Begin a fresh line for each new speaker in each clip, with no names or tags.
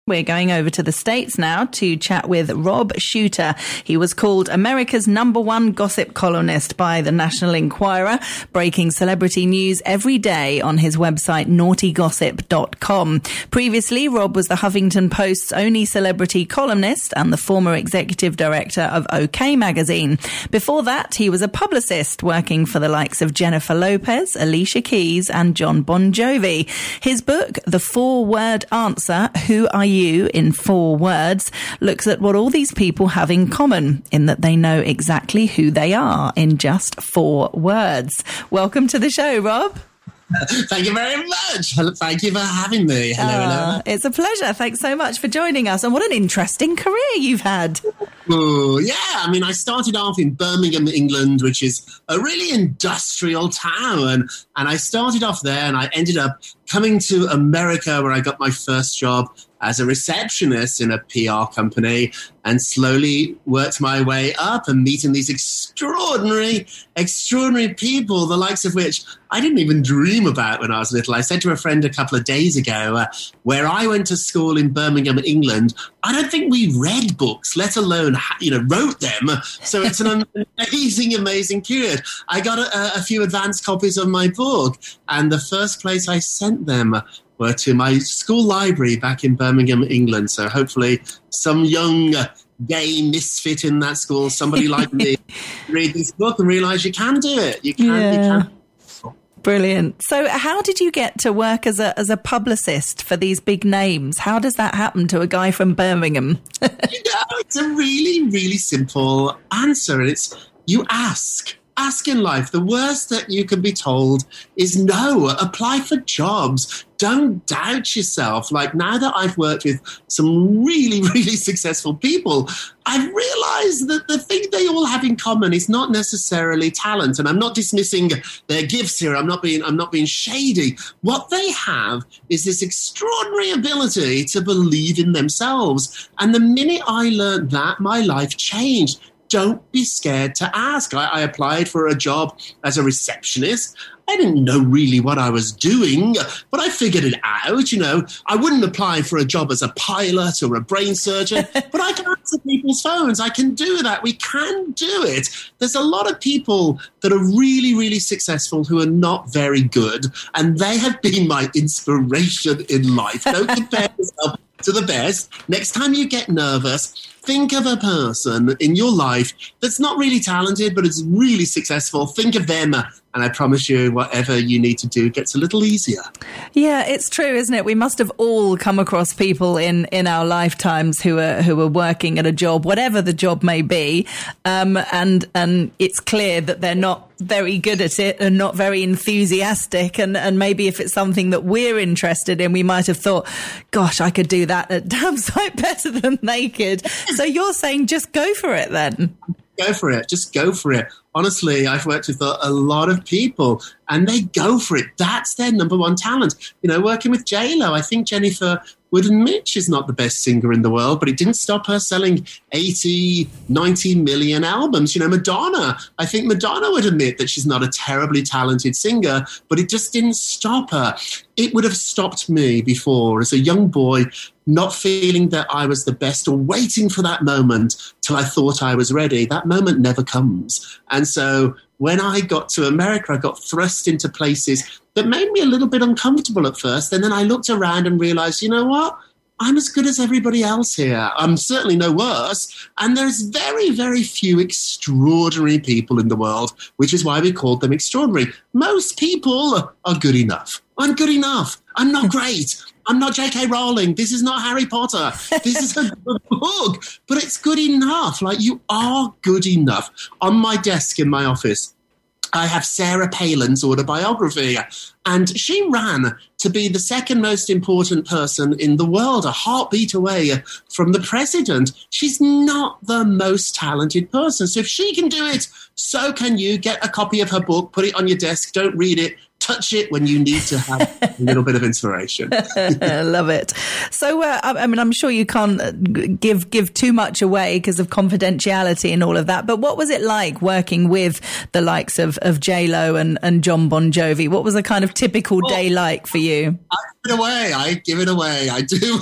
We're going over to the States now to chat with Rob Shuter. He was called America's #1 gossip columnist by the National Enquirer, breaking celebrity news every day on his website naughtygossip.com. Previously, Rob was the Huffington Post's only celebrity columnist and the former executive director of OK magazine. Before that, he was a publicist working for the likes of Jennifer Lopez, Alicia Keys and John Bon Jovi. His book, The 4-Word Answer, Who Are You in 4 Words, looks at what all these people have in common in that they know exactly who they are in just 4 words. Welcome to the show, Rob.
Thank you very much. Thank you for having me. Hello.
It's a pleasure. Thanks so much for joining us. And what an interesting career you've had.
Oh, yeah. I mean, I started off in Birmingham, England, which is a really industrial town. And I started off there and I ended up coming to America where I got my first job as a receptionist in a PR company and slowly worked my way up and meeting these extraordinary people, the likes of which I didn't even dream about when I was little. I said to a friend a couple of days ago, where I went to school in Birmingham, England, I don't think we read books, let alone, wrote them. So it's an amazing period. I got a few advanced copies of my book, and the first place I sent them were to my school library back in Birmingham, England. So hopefully some young gay misfit in that school, somebody like me, read this book and realise you can do it. You can.
Brilliant. So how did you get to work as a publicist for these big names? How does that happen to a guy from Birmingham?
It's a really, really simple answer. It's you ask. Ask in life. The worst that you can be told is no. Apply for jobs. Don't doubt yourself. Like, now that I've worked with some really, really successful people, I've realized that the thing they all have in common is not necessarily talent. And I'm not dismissing their gifts here. I'm not being shady. What they have is this extraordinary ability to believe in themselves. And the minute I learned that, my life changed. Don't be scared to ask. I applied for a job as a receptionist. I didn't know really what I was doing, but I figured it out. I wouldn't apply for a job as a pilot or a brain surgeon, but I can answer people's phones. I can do that. We can do it. There's a lot of people that are really, really successful who are not very good, and they have been my inspiration in life. Don't compare yourself to the best. Next time you get nervous, think of a person in your life that's not really talented, but is really successful. Think of them, and I promise you, whatever you need to do gets a little easier.
Yeah, it's true, isn't it? We must have all come across people in our lifetimes who are working at a job, whatever the job may be, and it's clear that they're not very good at it and not very enthusiastic, and maybe if it's something that we're interested in, we might have thought, gosh, I could do that a damn sight better than they could. So you're saying just go for it then?
Go for it. Just go for it. Honestly, I've worked with a lot of people and they go for it. That's their #1 talent. Working with J-Lo, I think Jennifer would admit she's not the best singer in the world, but it didn't stop her selling 80, 90 million albums. Madonna, I think Madonna would admit that she's not a terribly talented singer, but it just didn't stop her. It would have stopped me before as a young boy, not feeling that I was the best or waiting for that moment till I thought I was ready. That moment never comes. And so when I got to America, I got thrust into places that made me a little bit uncomfortable at first. And then I looked around and realized, you know what? I'm as good as everybody else here. I'm certainly no worse. And there's very, very few extraordinary people in the world, which is why we called them extraordinary. Most people are good enough. I'm good enough. I'm not great. I'm not J.K. Rowling. This is not Harry Potter. This is a good book. But it's good enough. Like, you are good enough. On my desk in my office, I have Sarah Palin's autobiography, and she ran to be the second most important person in the world, a heartbeat away from the president. She's not the most talented person. So if she can do it, so can you. Get a copy of her book, put it on your desk, don't read it, touch it when you need to have a little bit of inspiration.
I love it. So, I mean, I'm sure you can't give too much away because of confidentiality and all of that. But what was it like working with the likes of J-Lo and John Bon Jovi? What was a kind of typical day like for you?
I give it away. I do.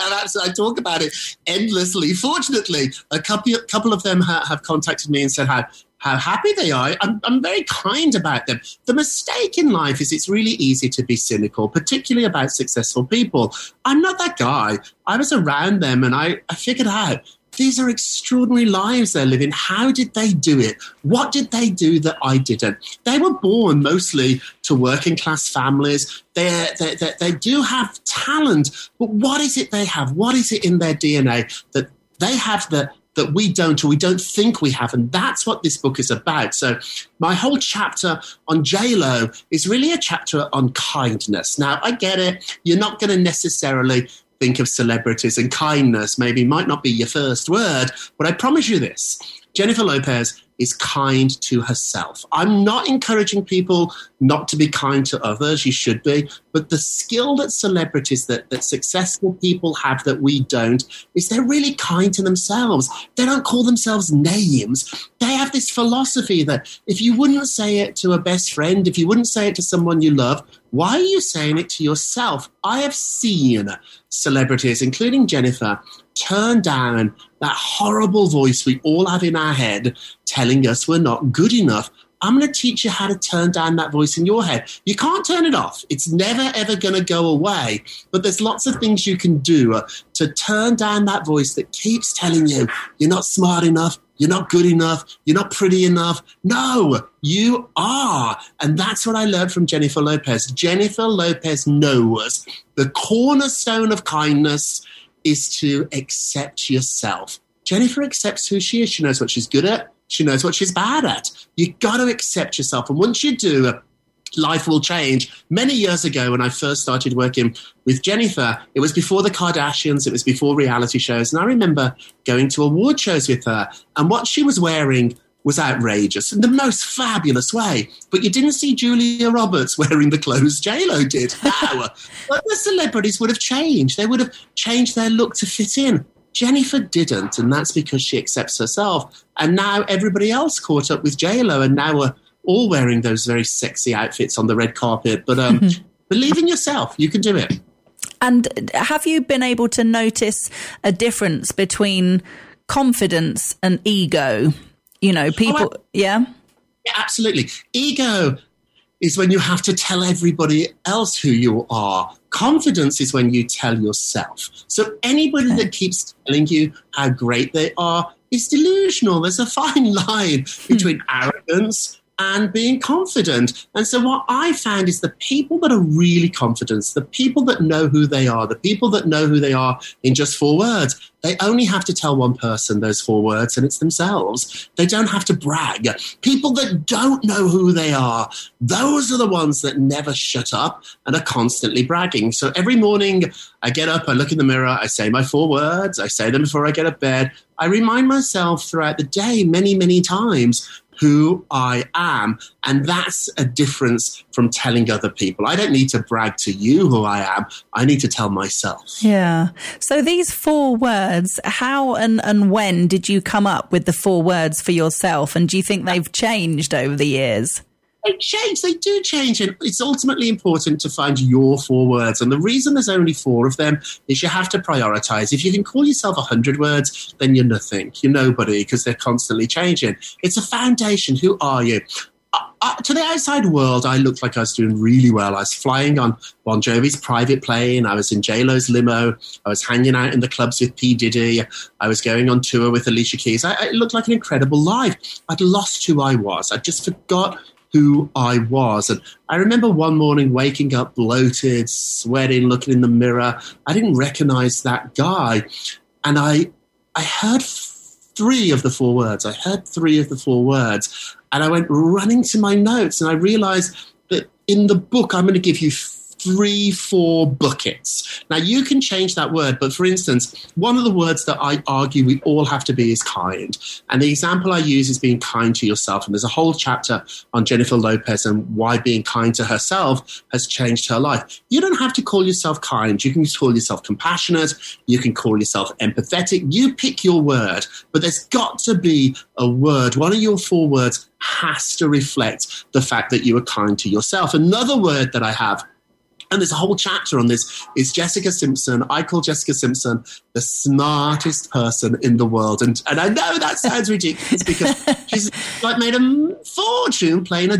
I talk about it endlessly. Fortunately, a couple of them have contacted me and said how happy they are. I'm very kind about them. The mistake in life is it's really easy to be cynical, particularly about successful people. I'm not that guy. I was around them and I figured out these are extraordinary lives they're living. How did they do it? What did they do that I didn't? They were born mostly to working class families. They do have talent, but what is it they have? What is it in their DNA that they have that we don't, or we don't think we have? And that's what this book is about. So my whole chapter on J-Lo is really a chapter on kindness. Now, I get it. You're not going to necessarily think of celebrities, and kindness maybe might not be your first word, but I promise you this. Jennifer Lopez is kind to herself. I'm not encouraging people not to be kind to others. You should be. But the skill that celebrities, that successful people have that we don't, is they're really kind to themselves. They don't call themselves names. They have this philosophy that if you wouldn't say it to a best friend, if you wouldn't say it to someone you love, why are you saying it to yourself? I have seen celebrities, including Jennifer, turn down that horrible voice we all have in our head telling us we're not good enough. I'm going to teach you how to turn down that voice in your head. You can't turn it off. It's never, ever going to go away. But there's lots of things you can do to turn down that voice that keeps telling you you're not smart enough, you're not good enough, you're not pretty enough. No, you are. And that's what I learned from Jennifer Lopez. Jennifer Lopez knows the cornerstone of kindness is to accept yourself. Jennifer accepts who she is. She knows what she's good at. She knows what she's bad at. You got to accept yourself. And once you do, life will change. Many years ago, when I first started working with Jennifer, it was before the Kardashians, it was before reality shows. And I remember going to award shows with her, and what she was wearing was outrageous in the most fabulous way. But you didn't see Julia Roberts wearing the clothes J-Lo did. No. But the celebrities would have changed. They would have changed their look to fit in. Jennifer didn't, and that's because she accepts herself. And now everybody else caught up with J-Lo, and now we're all wearing those very sexy outfits on the red carpet. But believe in yourself. You can do it.
And have you been able to notice a difference between confidence and ego? You know, people, yeah,
absolutely. Ego is when you have to tell everybody else who you are. Confidence is when you tell yourself. So anybody that keeps telling you how great they are is delusional. There's a fine line between arrogance and being confident. And so what I found is the people that are really confident, the people that know who they are, the people that know who they are in just 4 words, they only have to tell one person those 4 words, and it's themselves. They don't have to brag. People that don't know who they are, those are the ones that never shut up and are constantly bragging. So every morning I get up, I look in the mirror, I say my 4 words, I say them before I get to bed. I remind myself throughout the day many, many times who I am. And that's a difference from telling other people. I don't need to brag to you who I am. I need to tell myself.
Yeah. So these 4 words, how and when did you come up with the 4 words for yourself? And do you think they've changed over the years?
They change. They do change. And it's ultimately important to find your 4 words. And the reason there's only 4 of them is you have to prioritize. If you can call yourself 100 words, then you're nothing. You're nobody, because they're constantly changing. It's a foundation. Who are you? To the outside world, I looked like I was doing really well. I was flying on Bon Jovi's private plane. I was in J-Lo's limo. I was hanging out in the clubs with P. Diddy. I was going on tour with Alicia Keys. It looked like an incredible life. I'd lost who I was. I just forgot who I was. And I remember one morning waking up bloated, sweating, looking in the mirror. I didn't recognize that guy. And I heard 3 of the 4 words. I heard 3 of the 4 words. And I went running to my notes, and I realized that in the book, I'm going to give you 3-4 buckets. Now, you can change that word, but for instance, one of the words that I argue we all have to be is kind. And the example I use is being kind to yourself. And there's a whole chapter on Jennifer Lopez and why being kind to herself has changed her life. You don't have to call yourself kind. You can call yourself compassionate. You can call yourself empathetic. You pick your word, but there's got to be a word. One of your 4 words has to reflect the fact that you are kind to yourself. Another word that I have, and there's a whole chapter on this, is Jessica Simpson. I call Jessica Simpson the smartest person in the world. And I know that sounds ridiculous because she's like made a fortune playing a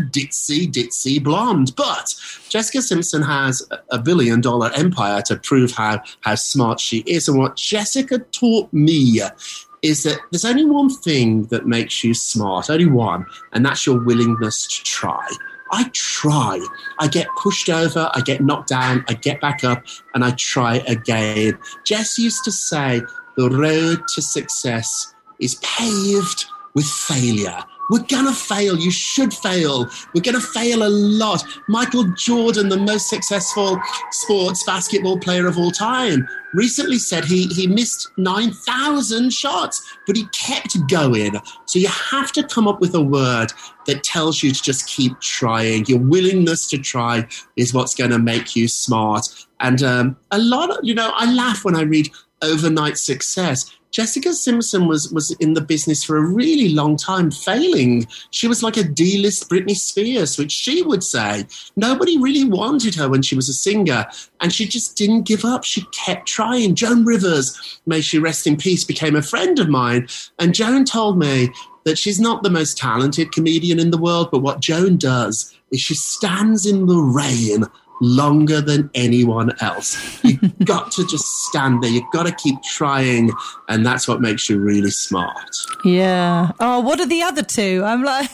ditzy blonde. But Jessica Simpson has a $1 billion empire to prove how smart she is. And what Jessica taught me is that there's only one thing that makes you smart, only one, and that's your willingness to try. I try. I get pushed over, I get knocked down, I get back up, and I try again. Jess used to say, the road to success is paved with failure. We're going to fail. You should fail. We're going to fail a lot. Michael Jordan, the most successful sports basketball player of all time, recently said he missed 9,000 shots, but he kept going. So you have to come up with a word that tells you to just keep trying. Your willingness to try is what's going to make you smart. And a lot of, I laugh when I read overnight success. Jessica Simpson was in the business for a really long time, failing. She was like a D-list Britney Spears, which she would say. Nobody really wanted her when she was a singer, and she just didn't give up. She kept trying. Joan Rivers, may she rest in peace, became a friend of mine, and Joan told me that she's not the most talented comedian in the world, but what Joan does is she stands in the rain longer than anyone else. You've got to just stand there. You've got to keep trying, and that's what makes you really smart.
Yeah. Oh, what are the other 2? I'm like...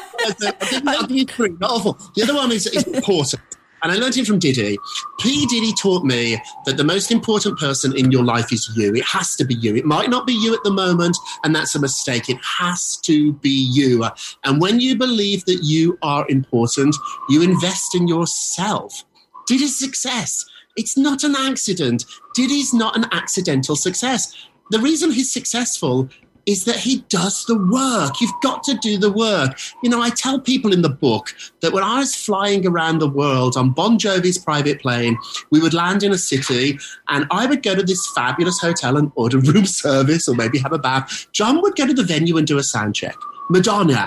I'll give you 3. Not awful. The other one is important. And I learned it from Diddy. P. Diddy taught me that the most important person in your life is you. It has to be you. It might not be you at the moment, and that's a mistake. It has to be you. And when you believe that you are important, you invest in yourself. Diddy's success, it's not an accident. Diddy's not an accidental success. The reason he's successful is that he does the work. You've got to do the work. I tell people in the book that when I was flying around the world on Bon Jovi's private plane, we would land in a city and I would go to this fabulous hotel and order room service or maybe have a bath. John would go to the venue and do a sound check. Madonna,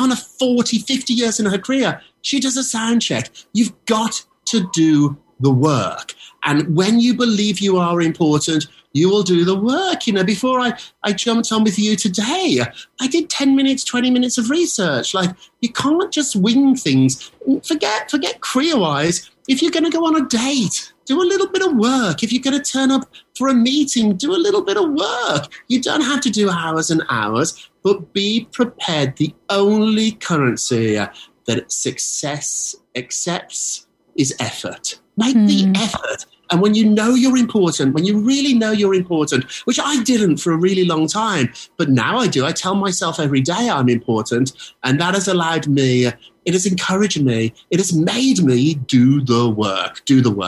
40, 50 years in her career, she does a sound check. You've got to do the work. And when you believe you are important, you will do the work. Before I jumped on with you today, I did 10 minutes, 20 minutes of research. Like, you can't just wing things. Forget career-wise. If you're going to go on a date, do a little bit of work. If you're going to turn up for a meeting, do a little bit of work. You don't have to do hours and hours, but be prepared. The only currency that success accepts is effort. Make the effort. And when you know you're important, when you really know you're important, which I didn't for a really long time, but now I do. I tell myself every day I'm important, and that has allowed me, it has encouraged me, it has made me do the work.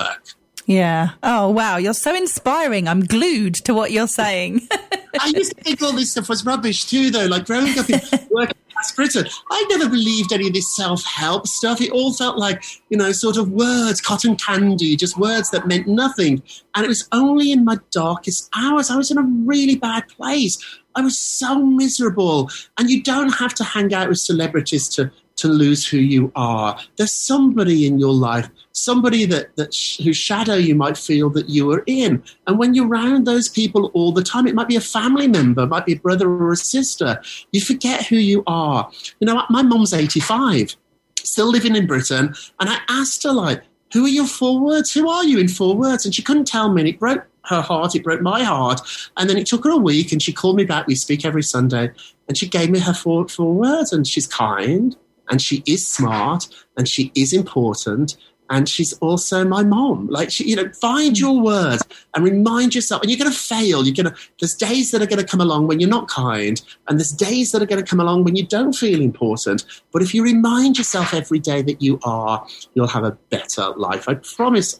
Yeah. Oh, wow. You're so inspiring. I'm glued to what you're saying.
I used to think all this stuff was rubbish too, though. Like growing up in working class Britain, I never believed any of this self-help stuff. It all felt like, sort of words, cotton candy, just words that meant nothing. And it was only in my darkest hours. I was in a really bad place. I was so miserable. And you don't have to hang out with celebrities to lose who you are. There's somebody in your life, somebody whose shadow you might feel that you are in. And when you're around those people all the time, it might be a family member, it might be a brother or a sister. You forget who you are. My mum's 85, still living in Britain. And I asked her, who are your 4 words? Who are you in 4 words? And she couldn't tell me. And it broke her heart. It broke my heart. And then it took her a week and she called me back. We speak every Sunday. And she gave me her 4 words. And she's kind. And she is smart, and she is important, And she's also my mom. Like, find your words and remind yourself. And you're going to fail. There's days that are going to come along when you're not kind. And there's days that are going to come along when you don't feel important. But if you remind yourself every day that you are, you'll have a better life. I promise.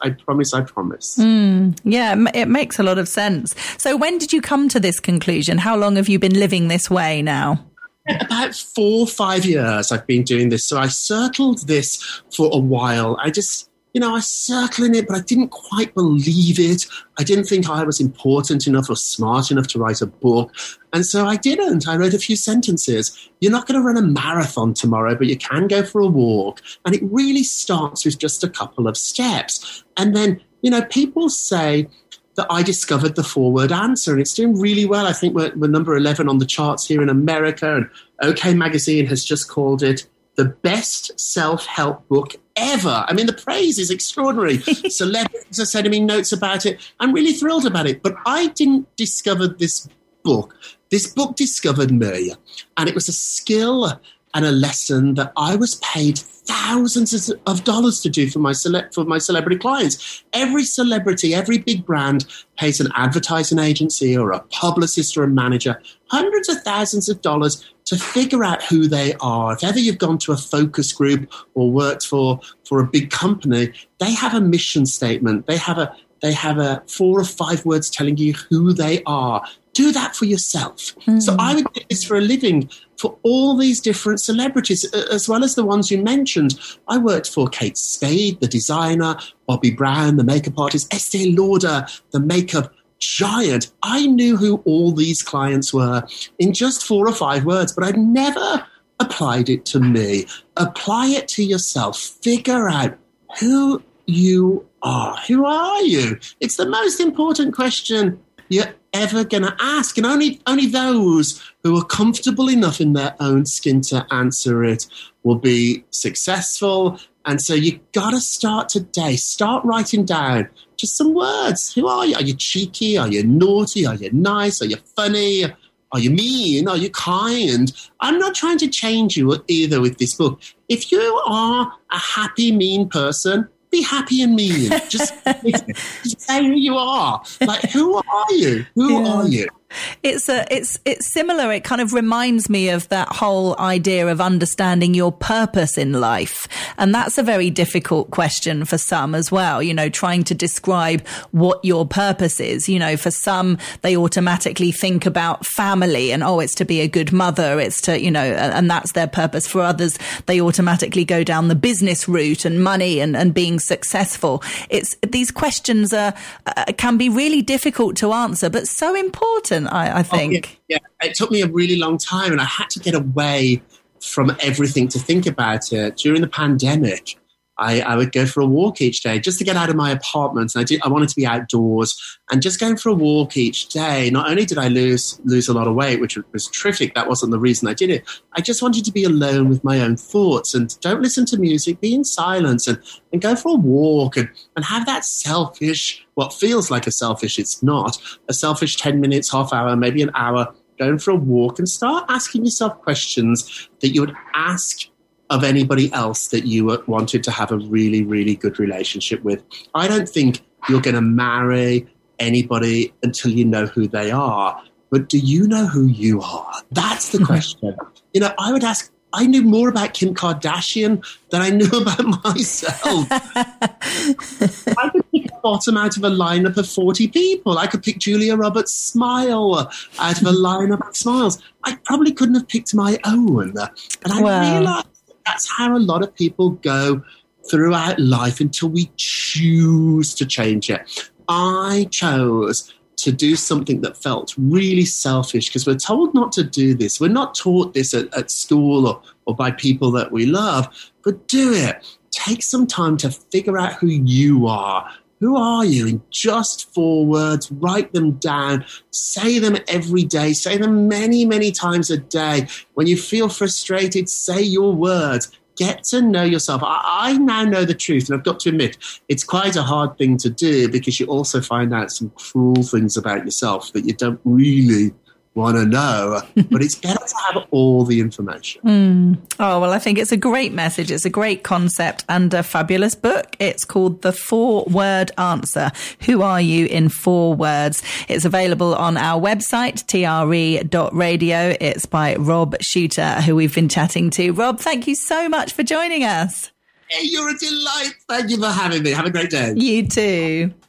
Yeah, it makes a lot of sense. So when did you come to this conclusion? How long have you been living this way now?
About 4 or 5 years I've been doing this. So I circled this for a while. I just, I circled in it, but I didn't quite believe it. I didn't think I was important enough or smart enough to write a book. And so I didn't. I wrote a few sentences. You're not going to run a marathon tomorrow, but you can go for a walk. And it really starts with just a couple of steps. And then, people say that I discovered the 4-word answer, and it's doing really well. I think we're number 11 on the charts here in America, and OK Magazine has just called it the best self-help book ever. I mean, the praise is extraordinary. Celebrities are sending me notes about it. I'm really thrilled about it. But I didn't discover this book. This book discovered me, and it was a skill and a lesson that I was paid thousands of dollars to do for my celebrity clients. Every celebrity, every big brand pays an advertising agency or a publicist or a manager hundreds of thousands of dollars to figure out who they are. If ever you've gone to a focus group or worked for a big company, they have a mission statement. They have a 4 or 5 words telling you who they are. Do that for yourself. So I would do this for a living for all these different celebrities, as well as the ones you mentioned. I worked for Kate Spade, the designer, Bobbi Brown, the makeup artist, Estee Lauder, the makeup giant. I knew who all these clients were in just 4 or 5 words, but I'd never applied it to me. Apply it to yourself. Figure out who you are. Who are you? It's the most important question you're ever going to ask. And only those who are comfortable enough in their own skin to answer it will be successful. And so you got to start today. Start writing down just some words. Who are you? Are you cheeky? Are you naughty? Are you nice? Are you funny? Are you mean? Are you kind? I'm not trying to change you either with this book. If you are a happy, mean person, be happy and mean. Just say who you are. Like, who are you? Who are you?
It's similar. It kind of reminds me of that whole idea of understanding your purpose in life. And that's a very difficult question for some as well, trying to describe what your purpose is. For some, they automatically think about family and, it's to be a good mother. It's to, and that's their purpose. For others, they automatically go down the business route and money and being successful. These questions can be really difficult to answer, but so important. I think.
Yeah, it took me a really long time, and I had to get away from everything to think about it. During the pandemic, I would go for a walk each day just to get out of my apartment. And I wanted to be outdoors, and just going for a walk each day. Not only did I lose a lot of weight, which was terrific, that wasn't the reason I did it. I just wanted to be alone with my own thoughts and don't listen to music, be in silence and go for a walk and have that selfish, what feels like it's not, a selfish 10 minutes, half hour, maybe an hour, going for a walk, and start asking yourself questions that you would ask of anybody else that you wanted to have a really, really good relationship with. I don't think you're going to marry anybody until you know who they are. But do you know who you are? That's the question. I would ask, I knew more about Kim Kardashian than I knew about myself. I could pick a bottom out of a lineup of 40 people. I could pick Julia Roberts' smile out of a lineup of smiles. I probably couldn't have picked my own. And I realized that's how a lot of people go throughout life until we choose to change it. I chose to do something that felt really selfish because we're told not to do this. We're not taught this at school or by people that we love, but do it. Take some time to figure out who you are. Who are you? In just 4 words, write them down, say them every day, say them many, many times a day. When you feel frustrated, say your words. Get to know yourself. I now know the truth, and I've got to admit, it's quite a hard thing to do because you also find out some cruel things about yourself that you don't really want to know, but it's better to have all the information.
Oh, well, I think it's a great message. It's a great concept and a fabulous book. It's called The 4-Word Answer. Who are you in 4 words? It's available on our website, tre.radio. It's by Rob Shuter, who we've been chatting to. Rob, thank you so much for joining us.
Hey, you're a delight. Thank you for having me. Have a great day.
You too.